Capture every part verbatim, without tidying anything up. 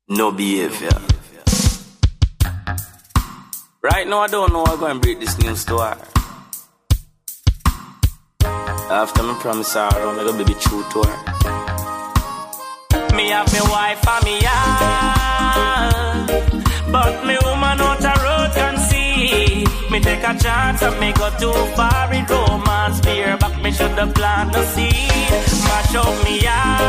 No behavior. Right now I don't know how I'm going to break this news to her. After me promise her, I'm going to be true to her. Me have me wife and me yard, but me woman out the road can see. Me take a chance and me go too far in romance. Fear back me should have planted the seed. Mash up me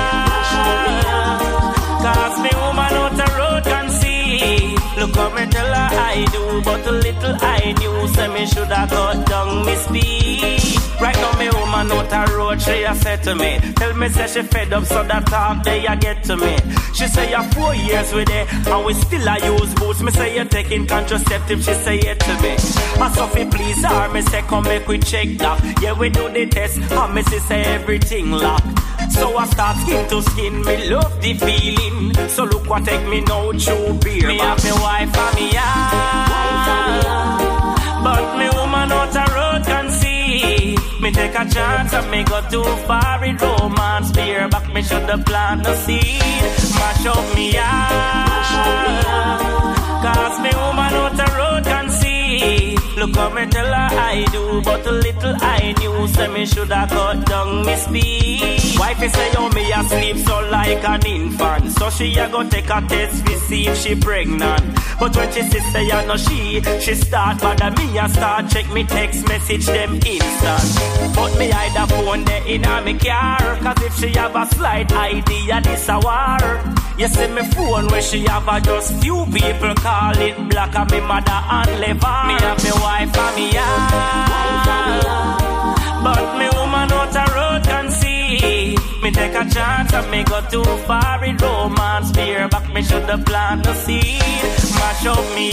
yard, cause me woman out the road can see. Look how me tell her I do, but a little I knew. Say me should have cut down me speed. Right now me woman out the road, she a said to me, tell me say she fed up so that talk they a get to me. She say you four years with it, and we still a use boots. Me say you taking contraceptive, she say it to me. I Sophie please her, me say come make we check that. Yeah we do the test, and me say everything locked. So I start skin to skin, me love the feeling. So look what take me now, true beer. Me have me wife and me yard, but me woman out the road can see. Me take a chance and me go too far in romance. Beer back me should have planted the seed. Mash up me yard, cause me woman out the road can see. Look how me tell her I do, but a little I knew. Say me should have cut down me speed. Wifey say yo me asleep so like an infant, so she a go take a test to see if she pregnant. But when she say ya no she, she start bother me a start check me text message them instant. But me hide the phone there in a me car, cause if she have a slight idea this a war. You see me phone where she have a just few people call it black, and me mother and lever. Me have me wife and me yard, but me woman out the road can see. Me take a chance and me go too far in romance. Fear back me should have planted the seed. Mash up me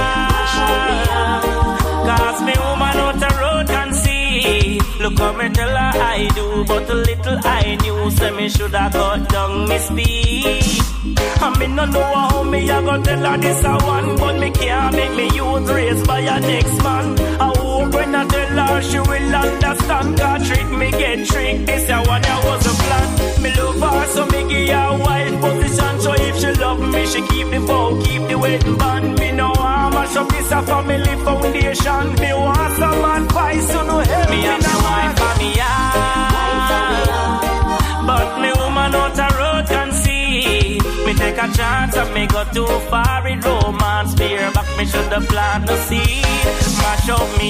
yard, cause me woman out the road can see. Look how me tell her I do, but a little I knew. Say me should have cut down me speed. I me no know how me a go tell her this a one, but me can't make me youth raised by a next man. I hope when I tell her she will understand. God trick me get tricked, this a one that was a plan. Me love her so me give her a wild position. So if she love me, she keep the phone, keep the wedding band. Me know how much of this a family foundation. Me want some advice, so no help me. Me have my wife and me yard, but me woman out the road can see. Me take a chance and me go too far in romance. Fear back me should have planted the seed. Mash up me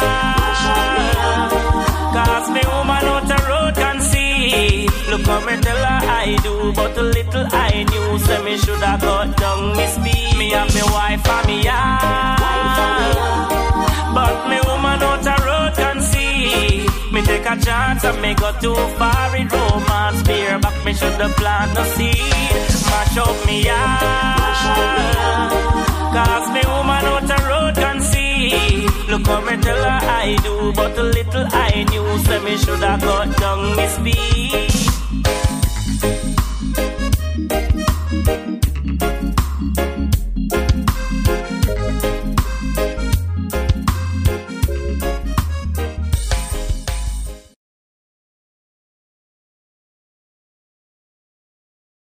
yard, cause me woman out the road can see. Look how me tell her I do, but a little I knew. Say me should have cut down me speed. Me have me wife and me yard, but me woman out the road can see. Me take a chance and me go too far in romance. Fear back me should have planted the seed. Mash up me yard, cause me woman out the road can see. Look how me tell her I do, but a little I knew. Say me should have cut down me speed.